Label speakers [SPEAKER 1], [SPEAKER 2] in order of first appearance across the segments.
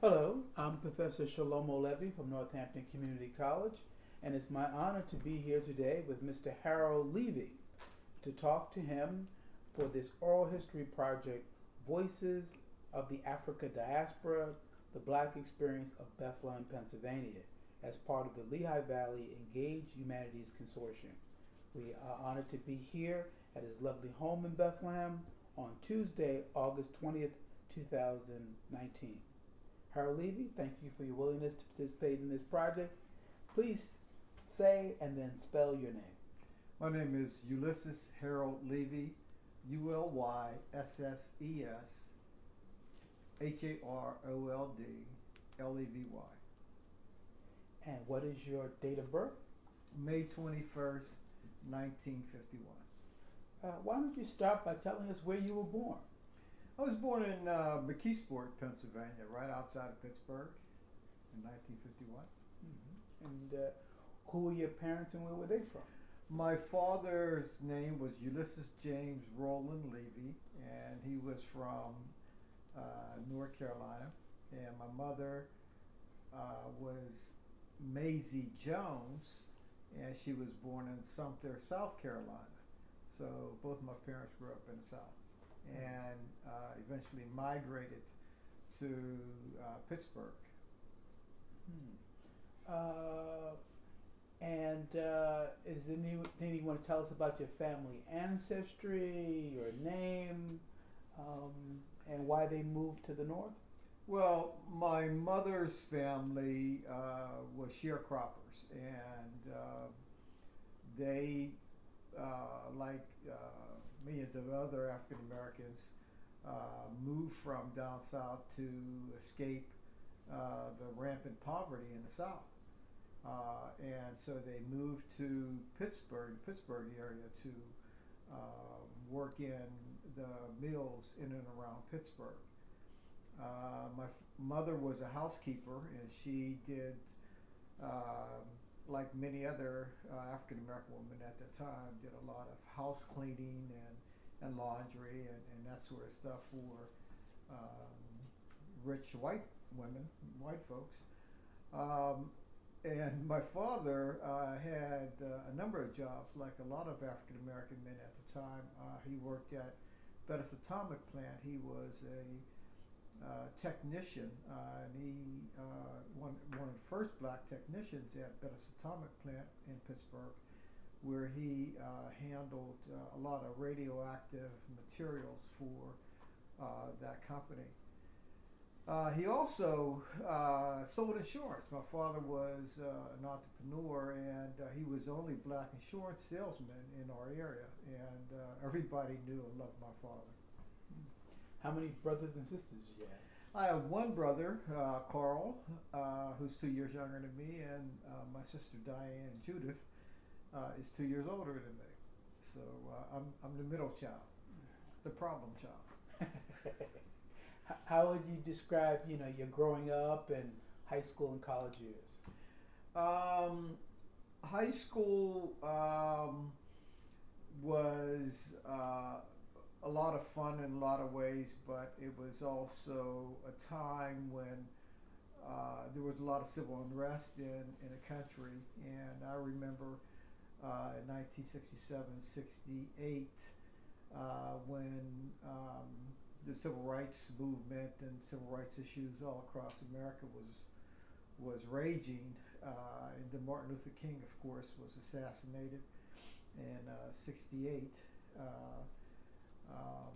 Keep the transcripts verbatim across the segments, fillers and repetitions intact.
[SPEAKER 1] Hello, I'm Professor Shalomo Levy from Northampton Community College, and it's my honor to be here today with Mister Harold Levy to talk to him for this oral history project, Voices of the Africa Diaspora, the Black Experience of Bethlehem, Pennsylvania, as part of the Lehigh Valley Engaged Humanities Consortium. We are honored to be here at his lovely home in Bethlehem on Tuesday, August twentieth, two thousand nineteen. Harold Levy, thank you for your willingness to participate in this project. Please say and then spell your name.
[SPEAKER 2] My name is Ulysses Harold Levy, U L Y S S E S H A R O L D L E V Y.
[SPEAKER 1] And what is your date of birth?
[SPEAKER 2] May twenty-first, nineteen fifty-one.
[SPEAKER 1] Uh, why don't you start by telling us where you were born?
[SPEAKER 2] I was born in uh, McKeesport, Pennsylvania, right outside of Pittsburgh in nineteen fifty-one.
[SPEAKER 1] Mm-hmm. And uh, who were your parents and where were they from?
[SPEAKER 2] My father's name was Ulysses James Roland Levy, and he was from uh, North Carolina. And my mother uh, was Maisie Jones, and she was born in Sumter, South Carolina. So both my parents grew up in the South, and uh, eventually migrated to uh, Pittsburgh.
[SPEAKER 1] Hmm. Uh, and uh, is there anything you want to tell us about your family ancestry, your name, um, and why they moved to the north?
[SPEAKER 2] Well, my mother's family uh, was sharecroppers, and uh, they, uh, like uh, millions of other African Americans, uh, moved from down south to escape uh, the rampant poverty in the South. Uh, and so they moved to Pittsburgh, the Pittsburgh area, to uh, work in the mills in and around Pittsburgh. Uh, my f- mother was a housekeeper, and she did, uh, like many other uh, African American women at the time, did a lot of house cleaning and, and laundry and, and that sort of stuff for um, rich white women, white folks. Um, and my father uh, had uh, a number of jobs, like a lot of African American men at the time. Uh, he worked at Bettis Atomic Plant. He was a Uh, technician, uh, and he uh, one one of the first black technicians at Bettis Atomic Plant in Pittsburgh, where he uh, handled uh, a lot of radioactive materials for uh, that company. Uh, he also uh, sold insurance. My father was uh, an entrepreneur, and uh, he was the only black insurance salesman in our area, and uh, everybody knew and loved my father.
[SPEAKER 1] How many brothers and sisters do you have?
[SPEAKER 2] I have one brother, uh, Carl, uh, who's two years younger than me, and uh, my sister Diane Judith uh, is two years older than me. So uh, I'm I'm the middle child, the problem child.
[SPEAKER 1] How would you describe, you know, your growing up and high school and college years?
[SPEAKER 2] Um, high school um, was uh, a lot of fun in a lot of ways, but it was also a time when uh, there was a lot of civil unrest in, in the country. And I remember uh, in nineteen sixty-seven, sixty-eight, uh, when um, the civil rights movement and civil rights issues all across America was was raging. Uh, and then Martin Luther King, of course, was assassinated in uh, sixty-eight. Uh, Um,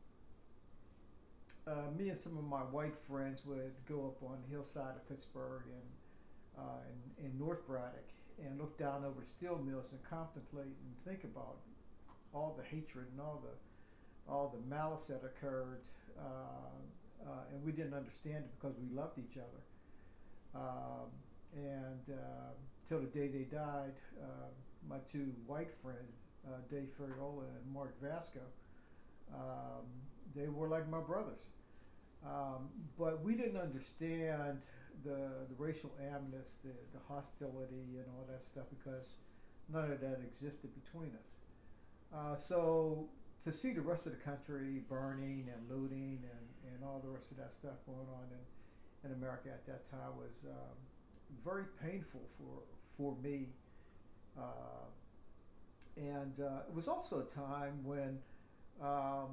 [SPEAKER 2] uh, me and some of my white friends would go up on the hillside of Pittsburgh and uh, in, in North Braddock and look down over the steel mills and contemplate and think about all the hatred and all the all the malice that occurred, uh, uh, and we didn't understand it because we loved each other. Um, and uh, till the day they died, uh, my two white friends, uh, Dave Ferriola and Mark Vasco, Um, they were like my brothers, um, but we didn't understand the, the racial animus, the, the hostility, and all that stuff because none of that existed between us. Uh, so to see the rest of the country burning and looting and, and all the rest of that stuff going on in, in America at that time was um, very painful for for me. Uh, and uh, it was also a time when um,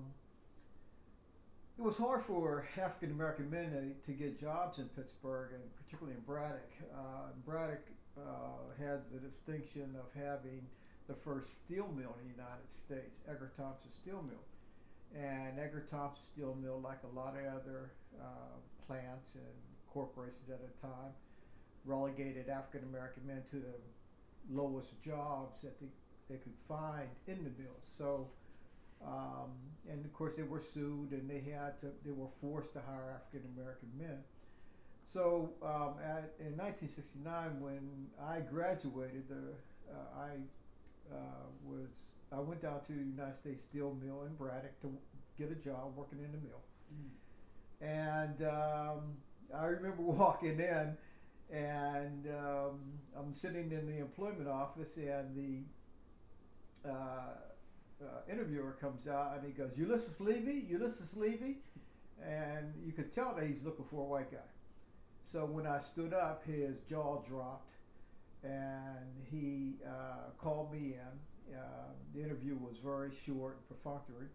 [SPEAKER 2] it was hard for African American men to, to get jobs in Pittsburgh, and particularly in Braddock. Uh, Braddock uh, had the distinction of having the first steel mill in the United States, Edgar Thomson Steel Mill. And Edgar Thomson Steel Mill, like a lot of other uh, plants and corporations at the time, relegated African American men to the lowest jobs that they, they could find in the mill. So, um, and of course they were sued, and they had to, they were forced to hire African American men. So um, at, in nineteen sixty-nine, when I graduated, the, uh, I uh, was I went down to the United States Steel Mill in Braddock to get a job working in the mill. Mm. And um, I remember walking in, and um, I'm sitting in the employment office, and the uh, uh, interviewer comes out, and he goes, "Ulysses Levy, Ulysses Levy," and you could tell that he's looking for a white guy. So when I stood up, his jaw dropped, and he uh, called me in. Uh, the interview was very short and perfunctory.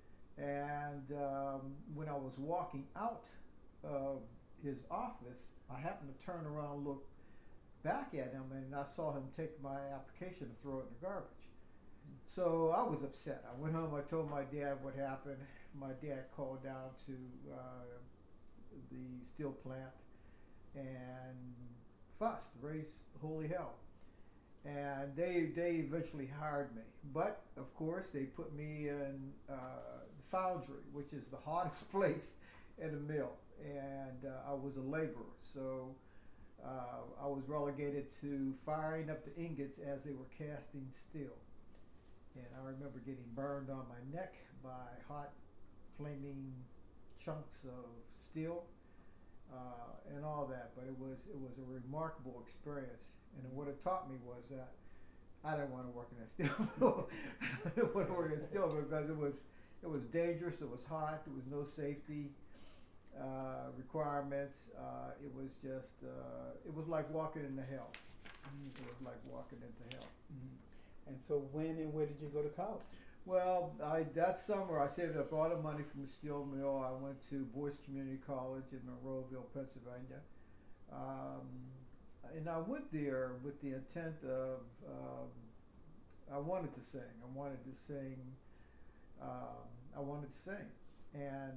[SPEAKER 2] And um, when I was walking out of his office, I happened to turn around and look back at him, and I saw him take my application and throw it in the garbage. So I was upset. I went home, I told my dad what happened. My dad called down to uh, the steel plant and fussed, raised holy hell. And they they eventually hired me. But, of course, they put me in uh, the foundry, which is the hottest place in the mill. And uh, I was a laborer. So uh, I was relegated to firing up the ingots as they were casting steel. And I remember getting burned on my neck by hot, flaming chunks of steel uh, and all that. But it was it was a remarkable experience. And what it taught me was that I didn't want to work in that steel mill. I didn't want to work in that steel mill because it was it was dangerous. It was hot. There was no safety uh, requirements. Uh, it was just uh, it was like walking into hell. Mm-hmm. It was like walking into hell.
[SPEAKER 1] Mm-hmm. And so, when and where did you go to college?
[SPEAKER 2] Well, I that summer I saved up all the money from the steel mill. I went to Boyce Community College in Monroeville, Pennsylvania. Um, And I went there with the intent of, um, I wanted to sing. I wanted to sing. Um, I wanted to sing. And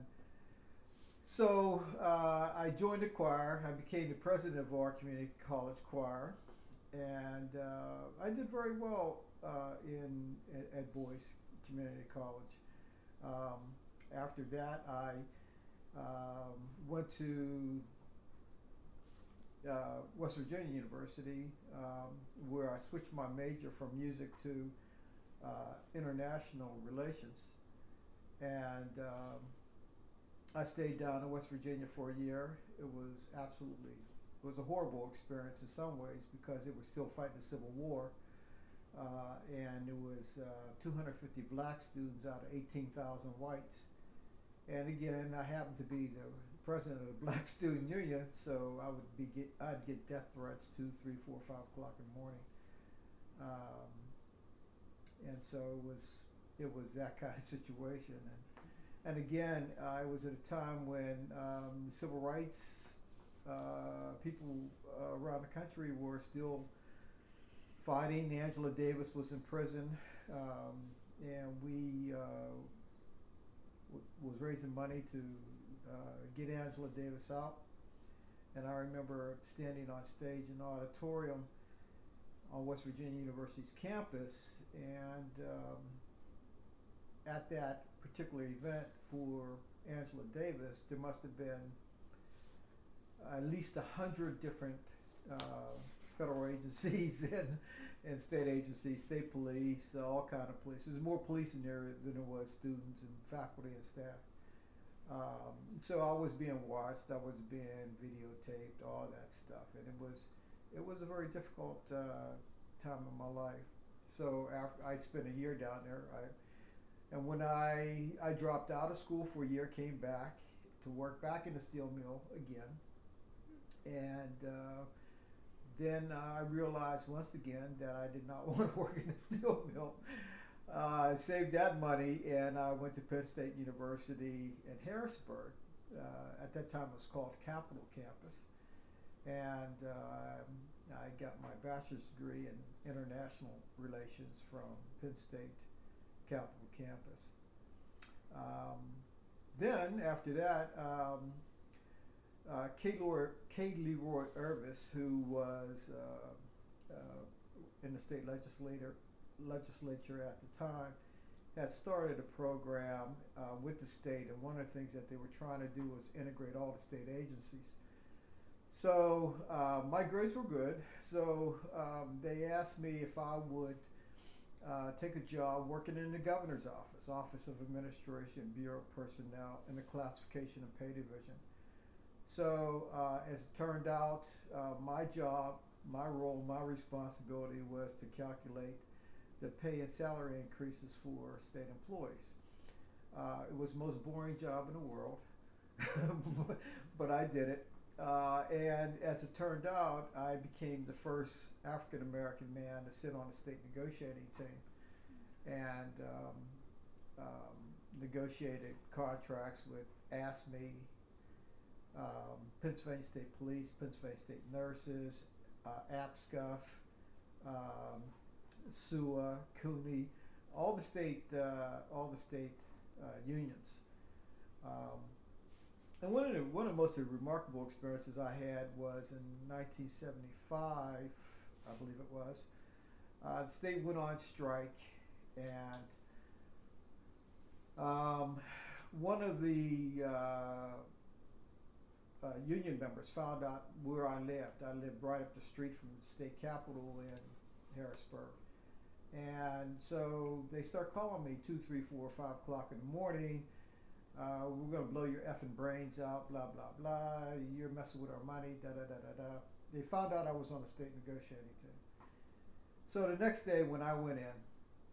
[SPEAKER 2] so uh, I joined the choir. I became the president of our community college choir. And uh, I did very well uh, in at, at Boyce Community College. Um, after that, I um, went to Uh, West Virginia University, um, where I switched my major from music to uh, international relations. And um, I stayed down in West Virginia for a year. It was absolutely, it was a horrible experience in some ways because they were still fighting the Civil War. Uh, and there was uh, two hundred fifty black students out of eighteen thousand whites. And again, I happened to be the president of the Black Student Union, so I would be get, I'd get death threats two, three, four, five o'clock in the morning, um, and so it was it was that kind of situation. And and again, I was at a time when um, the civil rights uh, people uh, around the country were still fighting. Angela Davis was in prison, um, and we uh, w- was raising money to Uh, get Angela Davis out. And I remember standing on stage in the auditorium on West Virginia University's campus, and um, at that particular event for Angela Davis, there must have been at least a hundred different uh, federal agencies and, and state agencies, state police, uh, all kind of police. There was more police in there than there was students and faculty and staff. Um, so I was being watched, I was being videotaped, all that stuff, and it was it was a very difficult uh, time in my life. So after I spent a year down there, I, and when I I dropped out of school for a year, came back to work back in the steel mill again, And uh, then I realized once again that I did not want to work in a steel mill. Uh, I saved that money and I went to Penn State University in Harrisburg. Uh, at that time it was called Capital Campus. And uh, I got my bachelor's degree in international relations from Penn State Capital Campus. Um, then after that, um, uh, K. Leroy, K. Leroy Irvis, who was uh, uh, in the state legislator, legislature at the time, had started a program uh, with the state, and one of the things that they were trying to do was integrate all the state agencies. So uh, my grades were good, so um, they asked me if I would uh, take a job working in the governor's office, Office of Administration, Bureau of Personnel, in the Classification and Pay Division. So uh, as it turned out, uh, my job, my role, my responsibility was to calculate the pay and salary increases for state employees. Uh, it was the most boring job in the world, but I did it. Uh, and as it turned out, I became the first African American man to sit on the state negotiating team and um, um, negotiated contracts with ASME, um, Pennsylvania State Police, Pennsylvania State Nurses, uh, APSCUF, um, S U A, CUNY, all the state, uh, all the state uh, unions. Um, And one of the one of the most remarkable experiences I had was in nineteen seventy-five, I believe it was. Uh, the state went on strike, and um, one of the uh, uh, union members found out where I lived. I lived right up the street from the state capitol in Harrisburg, and so they start calling me two, three, four, five o'clock in the morning. Uh, we're going to blow your effing brains out, blah, blah, blah. You're messing with our money, da, da, da, da, da. They found out I was on the state negotiating team. So the next day when I went in,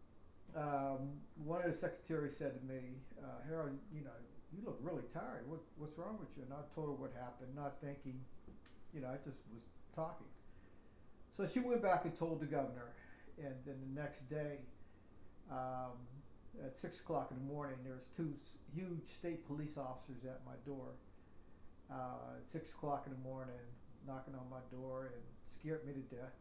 [SPEAKER 2] um, one of the secretaries said to me, uh, Harold, you know, you look really tired. What, what's wrong with you? And I told her what happened, not thinking, you know, I just was talking. So she went back and told the governor. And then the next day, um, at six o'clock in the morning, there was two huge state police officers at my door. Uh, at six o'clock in the morning, knocking on my door, and scared me to death.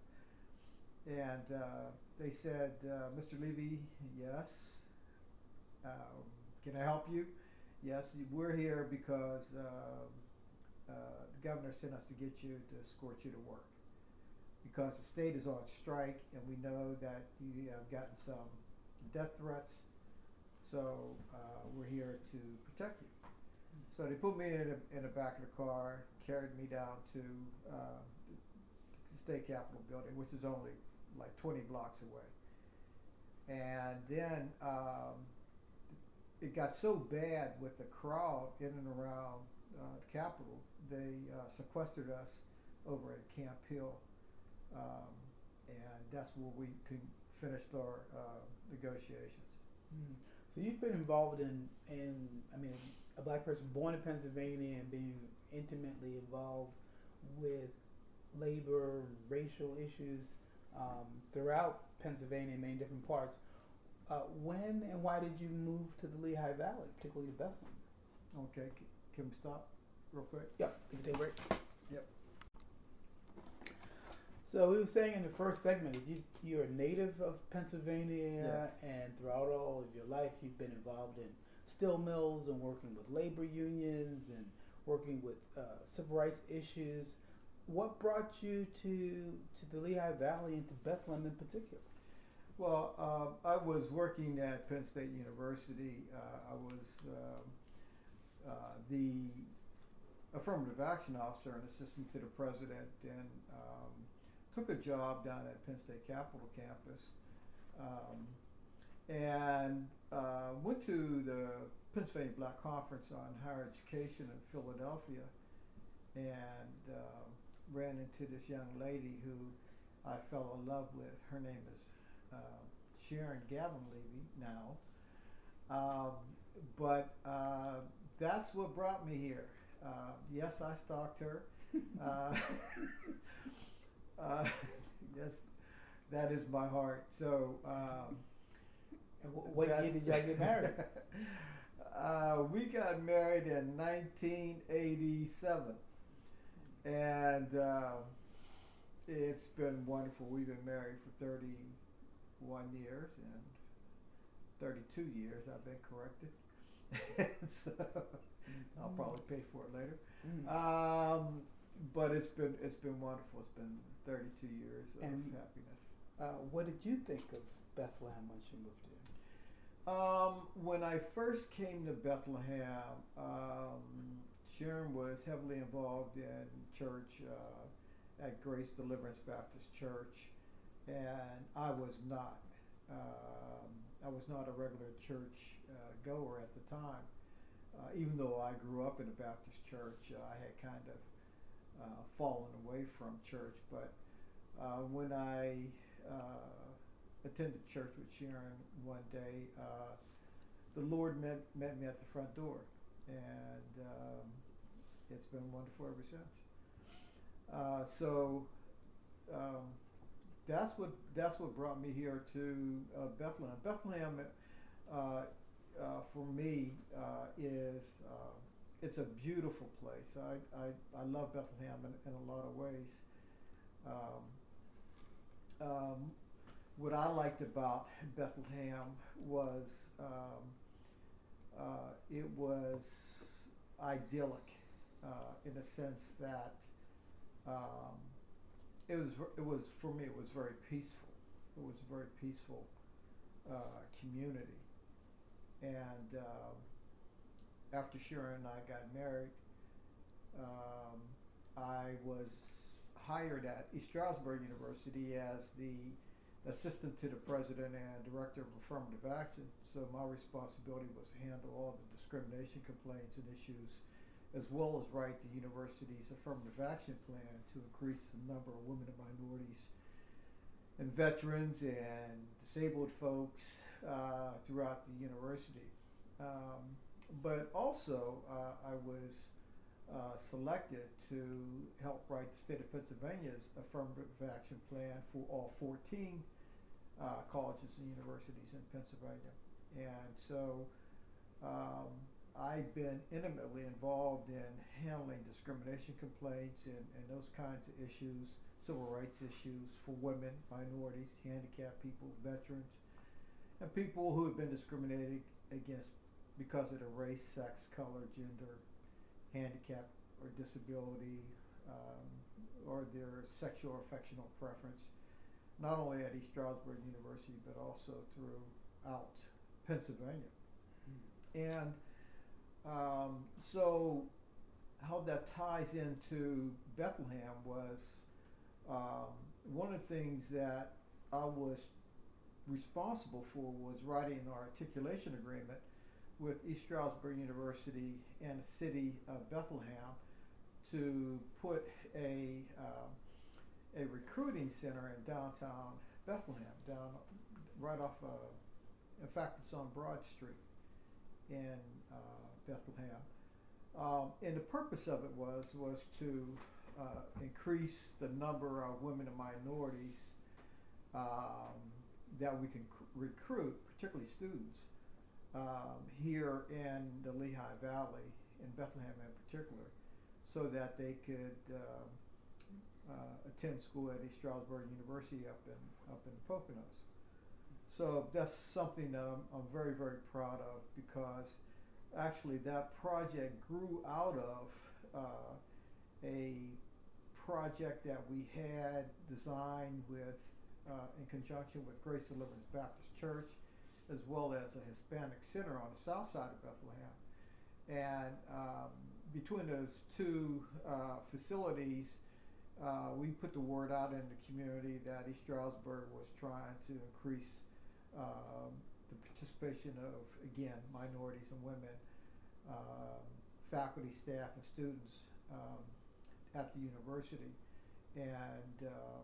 [SPEAKER 2] And uh, they said, uh, "Mister Levy, yes. Um, can I help you? Yes, we're here because uh, uh, the governor sent us to get you to escort you to work because the state is on strike, and we know that you have gotten some death threats." So uh, we're here to protect you. Mm-hmm. So they put me in, a, in the back of the car, carried me down to uh, the state capitol building, which is only like twenty blocks away. And then um, it got so bad with the crowd in and around uh, the capitol, they uh, sequestered us over at Camp Hill. Um, and that's where we could finish our uh, negotiations.
[SPEAKER 1] Mm-hmm. So you've been involved in, in, I mean, a black person born in Pennsylvania and being intimately involved with labor and racial issues um, throughout Pennsylvania in many different parts. Uh, when and why did you move to the Lehigh Valley, particularly to Bethlehem?
[SPEAKER 2] Okay, C- can we stop real quick?
[SPEAKER 1] Yep, we can take a break.
[SPEAKER 2] Yep.
[SPEAKER 1] So we were saying in the first segment that you, you're a native of Pennsylvania,
[SPEAKER 2] yes.
[SPEAKER 1] And throughout all of your life you've been involved in steel mills and working with labor unions and working with uh, civil rights issues. What brought you to, to the Lehigh Valley and to Bethlehem in particular?
[SPEAKER 2] Well, uh, I was working at Penn State University. Uh, I was uh, uh, the affirmative action officer and assistant to the president, and um, took a job down at Penn State Capitol campus, um, and uh, went to the Pennsylvania Black Conference on Higher Education in Philadelphia, and uh, ran into this young lady who I fell in love with. Her name is uh, Sharon Gavin Levy now, um, but uh, that's what brought me here. Uh, yes, I stalked her. uh, uh, yes, that is my heart. So, um,
[SPEAKER 1] And wh- what year did y'all get married?
[SPEAKER 2] uh, we got married in nineteen eighty-seven, and uh, it's been wonderful. We've been married for thirty-one years, and thirty-two years. I've been corrected. So, I'll probably pay for it later.
[SPEAKER 1] Mm.
[SPEAKER 2] Um, but it's been it's been wonderful. It's been thirty-two years of
[SPEAKER 1] And-
[SPEAKER 2] happiness.
[SPEAKER 1] Uh, what did you think of Bethlehem when she moved here?
[SPEAKER 2] Um, when I first came to Bethlehem, um, Sharon was heavily involved in church uh, at Grace Deliverance Baptist Church, and I was not. Um, I was not a regular church uh, goer at the time. Uh, even though I grew up in a Baptist church, uh, I had kind of uh, fallen away from church. But uh, when I uh, attended church with Sharon one day, uh, the Lord met, met me at the front door, and um, it's been wonderful ever since. Uh, so um, that's what that's what brought me here to uh, Bethlehem. Bethlehem, uh, uh, for me, uh, is uh, it's a beautiful place. I I, I love Bethlehem in, in a lot of ways. Um, um, what I liked about Bethlehem was um, uh, it was idyllic uh, in a sense that um, it was it was for me it was very peaceful. It was a very peaceful uh, community, and um, after Sharon and I got married, um, I was hired at East Stroudsburg University as the assistant to the president and director of affirmative action. So my responsibility was to handle all the discrimination complaints and issues, as well as write the university's affirmative action plan to increase the number of women and minorities and veterans and disabled folks uh, throughout the university. Um, but also, uh, I was uh, selected to help write the state of Pennsylvania's affirmative action plan for all fourteen uh, colleges and universities in Pennsylvania. And so um, I've been intimately involved in handling discrimination complaints and, and those kinds of issues, civil rights issues for women, minorities, handicapped people, veterans, and people who have been discriminated against because of their race, sex, color, gender, handicap or disability, um, or their sexual or affectional preference, not only at East Stroudsburg University, but also throughout Pennsylvania. Mm. And um, so how that ties into Bethlehem was um, one of the things that I was responsible for was writing an articulation agreement with East Stroudsburg University and the city of Bethlehem to put a um, a recruiting center in downtown Bethlehem, down right off. Uh, in fact, it's on Broad Street in uh, Bethlehem. Um, and the purpose of it was was to uh, increase the number of women and minorities um, that we can c- recruit, particularly students. Um, here in the Lehigh Valley, in Bethlehem in particular, so that they could uh, uh, attend school at East Stroudsburg University up in up in the Poconos. So that's something that I'm, I'm very very proud of, because actually that project grew out of uh, a project that we had designed with uh, in conjunction with Grace Deliverance Baptist Church, as well as a Hispanic center on the south side of Bethlehem. And um, between those two uh, facilities, uh, we put the word out in the community that East Stroudsburg was trying to increase um, the participation of, again, minorities and women, um, faculty, staff, and students um, at the university. And um,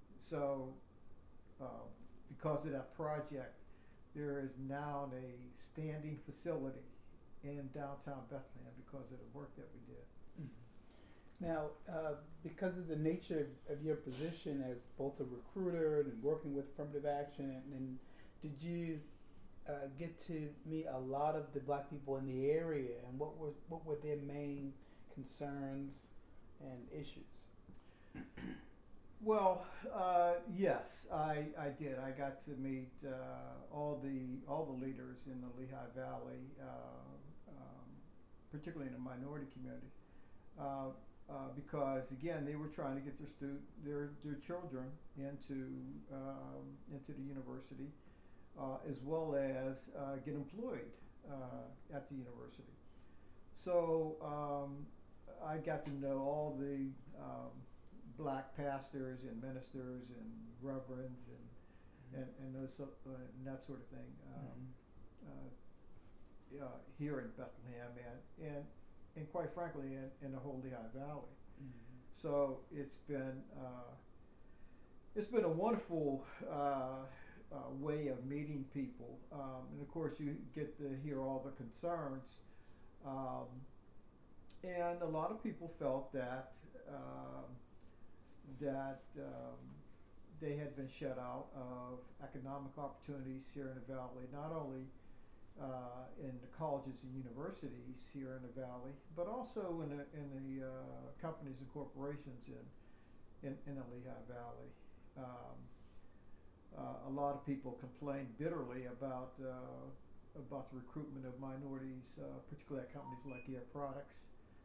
[SPEAKER 2] so uh, because of that project, there is now a standing facility in downtown Bethlehem because of the work that we did.
[SPEAKER 1] Mm-hmm. Now, uh, because of the nature of, of your position as both a recruiter and working with affirmative action, and, and did you uh, get to meet a lot of the black people in the area, and what were what were their main concerns and issues?
[SPEAKER 2] Well, uh, yes, I, I did. I got to meet uh, all the all the leaders in the Lehigh Valley, uh, um, particularly in the minority communities, uh, uh, because again they were trying to get their stu- their their children into um, into the university, uh, as well as uh, get employed uh, at the university. So um, I got to know all the um, black pastors and ministers and reverends and and, and those so, uh, and that sort of thing um, uh, uh, here in Bethlehem and and, and quite frankly in, in the whole Lehigh Valley.
[SPEAKER 1] Mm-hmm.
[SPEAKER 2] So it's been uh, it's been a wonderful uh, uh, way of meeting people, um, and of course you get to hear all the concerns. Um, and a lot of people felt that. Um, that um, they had been shut out of economic opportunities here in the Valley, not only uh, in the colleges and universities here in the Valley, but also in the, in the uh, companies and corporations in, in, in the Lehigh Valley. Um, uh, a lot of people complained bitterly about, uh, about the recruitment of minorities, uh, particularly at companies like Air Products.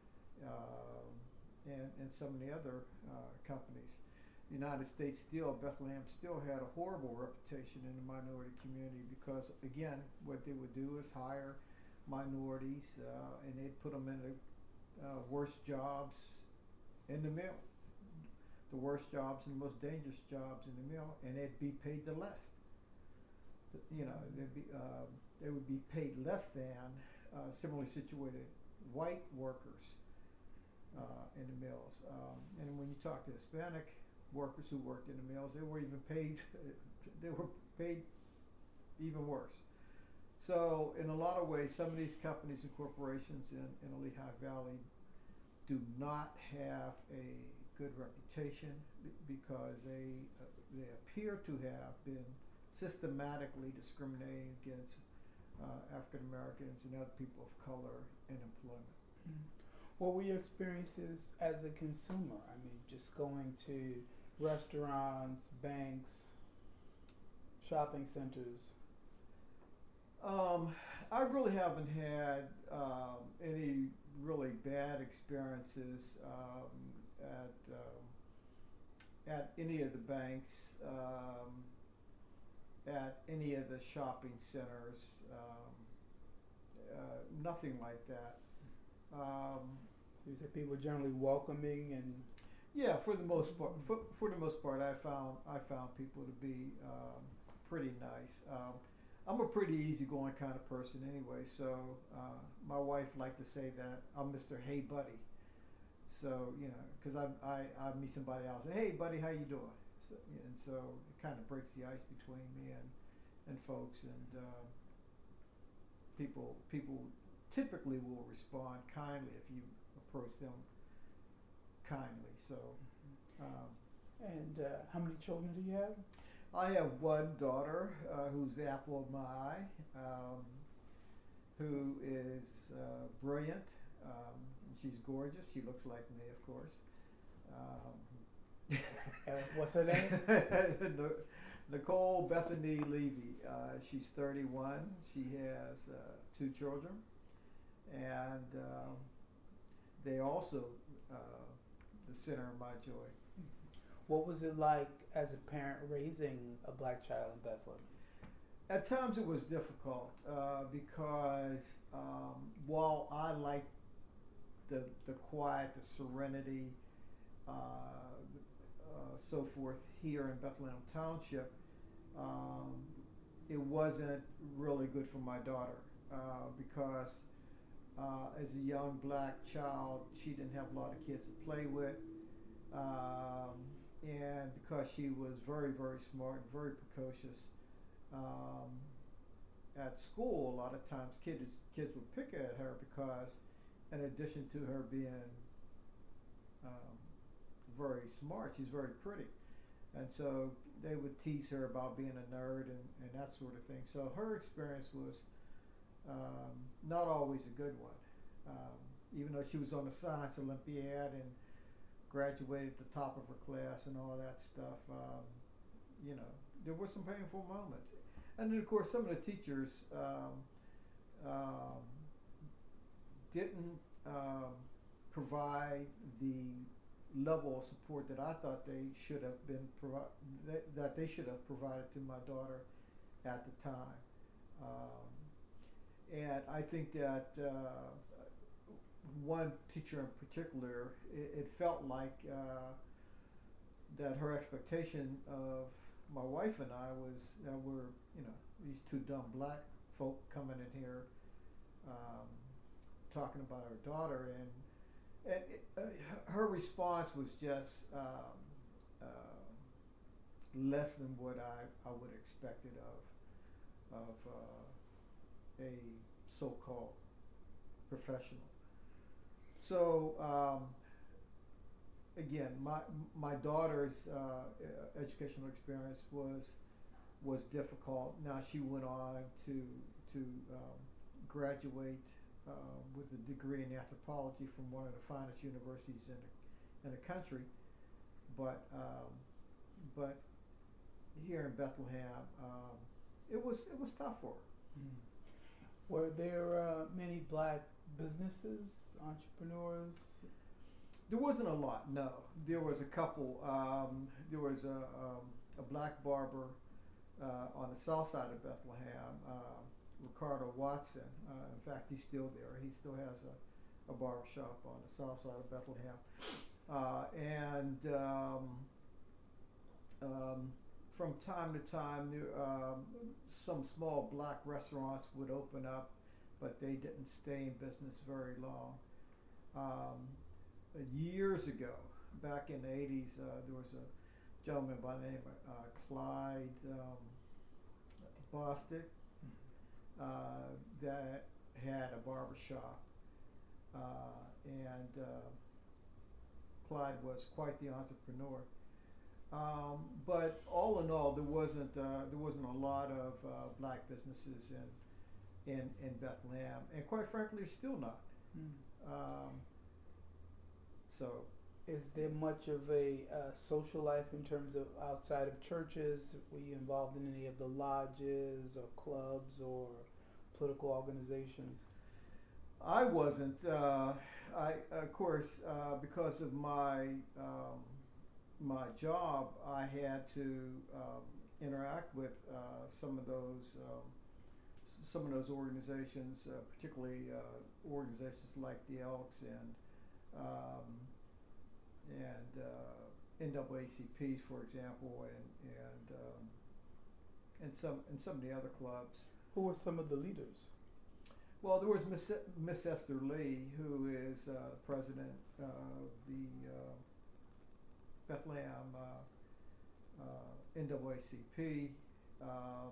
[SPEAKER 2] Um, And, and some of the other uh, companies. United States Steel, Bethlehem Steel had a horrible reputation in the minority community because, again, what they would do is hire minorities uh, and they'd put them in the uh, worst jobs in the mill, the worst jobs and the most dangerous jobs in the mill, and they'd be paid the less. The, you know, they'd be, uh, they would be paid less than uh, similarly situated white workers. Uh, in the mills, um, and when you talk to Hispanic workers who worked in the mills, they were even paid. They were paid even worse. So, in a lot of ways, some of these companies and corporations in, in the Lehigh Valley do not have a good reputation b- because they uh, they appear to have been systematically discriminating against uh, African Americans and other people of color in employment.
[SPEAKER 1] Mm-hmm. What were your experiences as a consumer? I mean, just going to restaurants, banks, shopping centers.
[SPEAKER 2] Um, I really haven't had um, any really bad experiences um, at um, at any of the banks, um, at any of the shopping centers. Um, uh, nothing like that. Um,
[SPEAKER 1] so you said people were generally welcoming and.
[SPEAKER 2] Yeah, for the most part. For, for the most part, I found I found people to be um, pretty nice. Um, I'm a pretty easygoing kind of person anyway, so uh, my wife liked to say that I'm Mister Hey Buddy. So you know, because I, I I meet somebody else, hey buddy, how you doing? So, and so it kind of breaks the ice between me and and folks, and uh, people people. typically will respond kindly if you approach them kindly. So, um,
[SPEAKER 1] and uh, how many children do you have?
[SPEAKER 2] I have one daughter uh, who's the apple of my eye, um, who is uh, brilliant. Um, she's gorgeous. She looks like me, of course. Um,
[SPEAKER 1] uh, what's her name?
[SPEAKER 2] Nicole Bethany Levy. Uh, she's thirty-one. She has uh, two children. And um, they also uh, the center of my joy.
[SPEAKER 1] What was it like as a parent raising a black child in Bethlehem?
[SPEAKER 2] At times it was difficult uh, because um, while I liked the the quiet, the serenity, uh, uh, so forth here in Bethlehem Township, um, it wasn't really good for my daughter uh, because. Uh, as a young black child, she didn't have a lot of kids to play with, um, and because she was very, very smart, very precocious, um, at school, a lot of times kids kids would pick at her because, in addition to her being um, very smart. She's very pretty, and so they would tease her about being a nerd and, and that sort of thing. So her experience was um, not always a good one. Um, even though she was on the science Olympiad and graduated at the top of her class and all that stuff, um, you know, there were some painful moments. And then, of course, some of the teachers um, um, didn't um, provide the level of support that I thought they should have been provi- that, that they should have provided to my daughter at the time. Um, and I think that uh, one teacher in particular, it, it felt like uh, that her expectation of my wife and I was that we're, you know, these two dumb black folk coming in here um, talking about our daughter, and and it, uh, her response was just um, uh, less than what I, I would have expected of of uh, a so-called professional. So um, again, my my daughter's uh, educational experience was was difficult. Now she went on to to um, graduate uh, with a degree in anthropology from one of the finest universities in the, in the country. But um, but here in Bethlehem, um, it was it was tough for her.
[SPEAKER 1] Mm. Were there uh, many black businesses, entrepreneurs?
[SPEAKER 2] There wasn't a lot. No, there was a couple. Um, there was a um, a black barber uh, on the south side of Bethlehem, uh, Ricardo Watson. Uh, in fact, he's still there. He still has a, a barber shop on the south side of Bethlehem. Uh, and um, um, from time to time, there, um, some small black restaurants would open up, but they didn't stay in business very long. Um, years ago, back in the eighties, uh, there was a gentleman by the name of uh, Clyde um, Bostic uh, that had a barber shop, uh, and uh, Clyde was quite the entrepreneur. Um, but all in all, there wasn't uh, there wasn't a lot of uh, black businesses in in in Bethlehem, and quite frankly, there's still not.
[SPEAKER 1] Mm.
[SPEAKER 2] Um, so,
[SPEAKER 1] is there much of a uh, social life in terms of outside of churches? Were you involved in any of the lodges or clubs or political organizations?
[SPEAKER 2] I wasn't. Uh, I, of course, uh, because of my um, my job, I had to um, interact with uh, some of those um, some of those organizations, uh, particularly uh, organizations like the Elks and um, and uh, N double A C P, for example, and and um, and some and some of the other clubs.
[SPEAKER 1] Who were some of the leaders?
[SPEAKER 2] Well, there was Miss, Miss Esther Lee, who is uh, president of the uh, Bethlehem uh, uh, N double A C P. Um,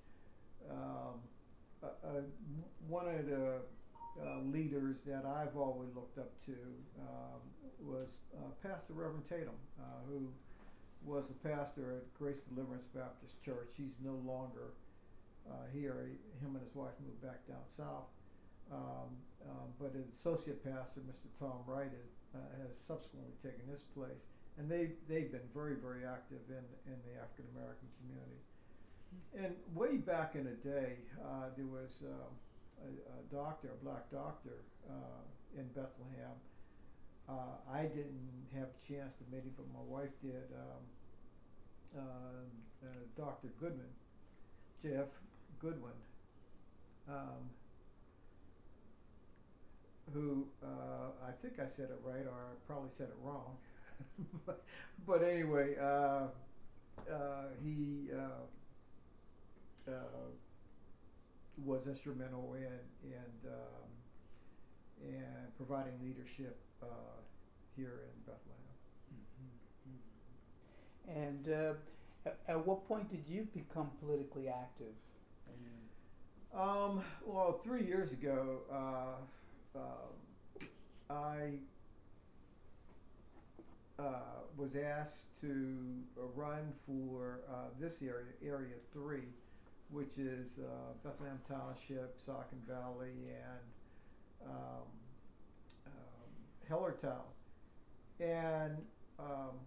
[SPEAKER 2] um, uh, uh, one of the uh, leaders that I've always looked up to um, was uh, Pastor Reverend Tatum, uh, who was a pastor at Grace Deliverance Baptist Church. He's no longer uh, here. He, him and his wife moved back down south. Um, um, but an associate pastor, Mister Tom Wright, is, uh, has subsequently taken his place, and they they've been very very active in in the African American community. Mm-hmm. And way back in the day, uh, there was uh, a, a doctor, a black doctor uh, in Bethlehem. Uh, I didn't have a chance to meet him, but my wife did. Um, uh, uh, Doctor Goodman, J F Goodwin. Um, who uh, I think I said it right, or I probably said it wrong. but, but anyway, uh, uh, he uh, uh, was instrumental in in um, in providing leadership uh, here in Bethlehem.
[SPEAKER 1] Mm-hmm. And uh, at, at what point did you become politically active?
[SPEAKER 2] Um, well, three years ago. Uh, Um, I uh, was asked to uh, run for uh, this area, Area Three, which is uh, Bethlehem Township, Saucon Valley, and um, um, Hellertown. And um,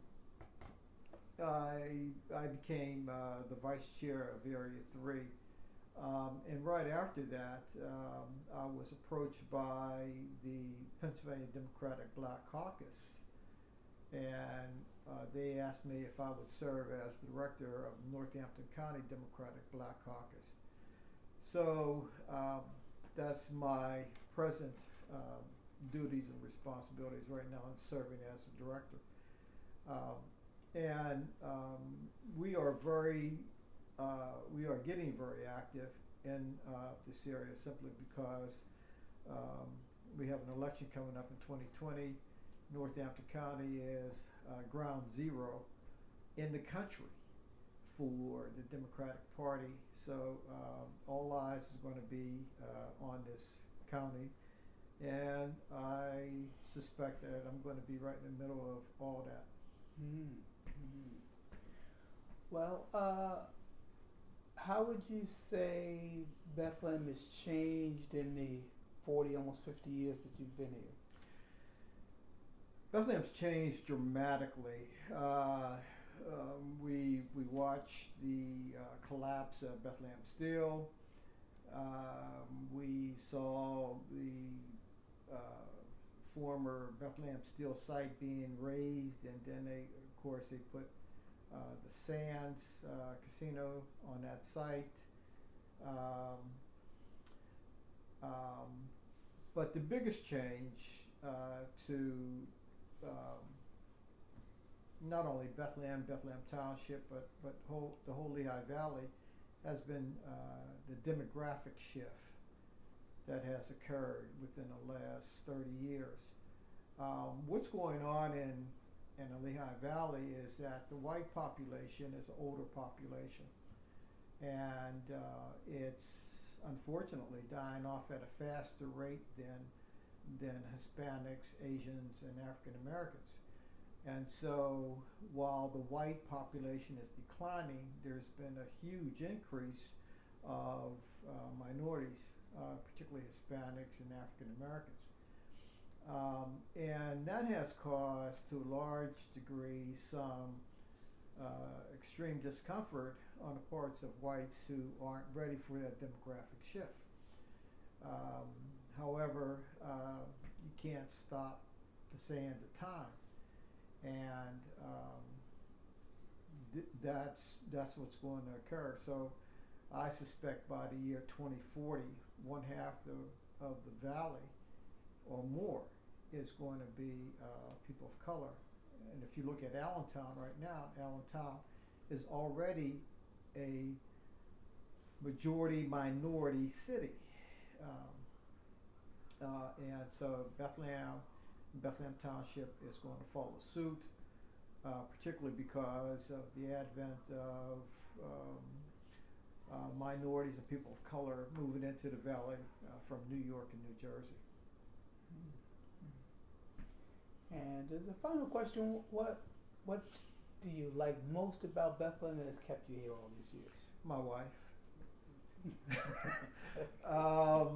[SPEAKER 2] I, I became uh, the vice chair of Area Three. Um, and right after that, um, I was approached by the Pennsylvania Democratic Black Caucus, and uh, they asked me if I would serve as the director of Northampton County Democratic Black Caucus. So um, that's my present um, duties and responsibilities right now in serving as the director. Um, and um, we are very Uh, we are getting very active in uh, this area simply because um, we have an election coming up in twenty twenty. Northampton County is uh, ground zero in the country for the Democratic Party. So um, all eyes is going to be uh, on this county, and I suspect that I'm going to be right in the middle of all that.
[SPEAKER 1] Mm-hmm. Well, uh, how would you say Bethlehem has changed in the forty, almost fifty years that you've been here?
[SPEAKER 2] Bethlehem's changed dramatically. Uh, um, we we watched the uh, collapse of Bethlehem Steel. Um, we saw the uh, former Bethlehem Steel site being razed, and then they, of course, they put Uh, the Sands uh, Casino on that site. Um, um, but the biggest change uh, to um, not only Bethlehem, Bethlehem Township, but, but whole, the whole Lehigh Valley has been uh, the demographic shift that has occurred within the last thirty years. Um, what's going on in in the Lehigh Valley is that the white population is an older population, and uh, it's unfortunately dying off at a faster rate than than Hispanics, Asians, and African Americans. And so while the white population is declining, there's been a huge increase of uh, minorities, uh, particularly Hispanics and African Americans. Um, and that has caused, to a large degree, some uh, extreme discomfort on the parts of whites who aren't ready for that demographic shift. Um, however, uh, you can't stop the sands of time, and um, th- that's that's what's going to occur. So, I suspect by the year twenty forty, one half the, of the valley, or more, is going to be uh, people of color. And if you look at Allentown right now, Allentown is already a majority minority city. Um, uh, and so Bethlehem, Bethlehem Township is going to follow suit, uh, particularly because of the advent of um, uh, minorities and people of color moving into the valley uh, from New York and New Jersey.
[SPEAKER 1] And as a final question, what what do you like most about Bethlehem that has kept you here all these years?
[SPEAKER 2] My wife. um,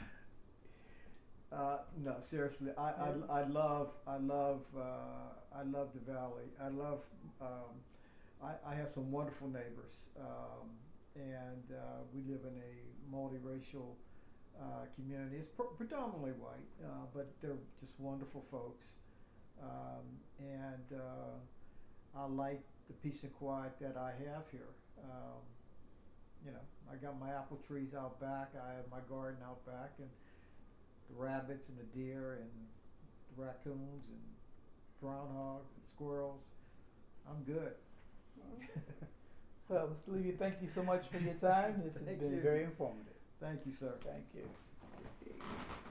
[SPEAKER 2] uh, no, seriously, I, I, I love I love uh, I love the valley. I love um, I, I have some wonderful neighbors, um, and uh, we live in a multiracial uh, community. It's pr- predominantly white, uh, but they're just wonderful folks. Um, and uh, I like the peace and quiet that I have here. Um, you know, I got my apple trees out back. I have my garden out back, and the rabbits and the deer and the raccoons and groundhogs and squirrels. I'm good.
[SPEAKER 1] Well, Mister Levy, thank you so much for your time. This has
[SPEAKER 2] Thank
[SPEAKER 1] been
[SPEAKER 2] you.
[SPEAKER 1] very informative.
[SPEAKER 2] Thank you, sir.
[SPEAKER 1] Thank you.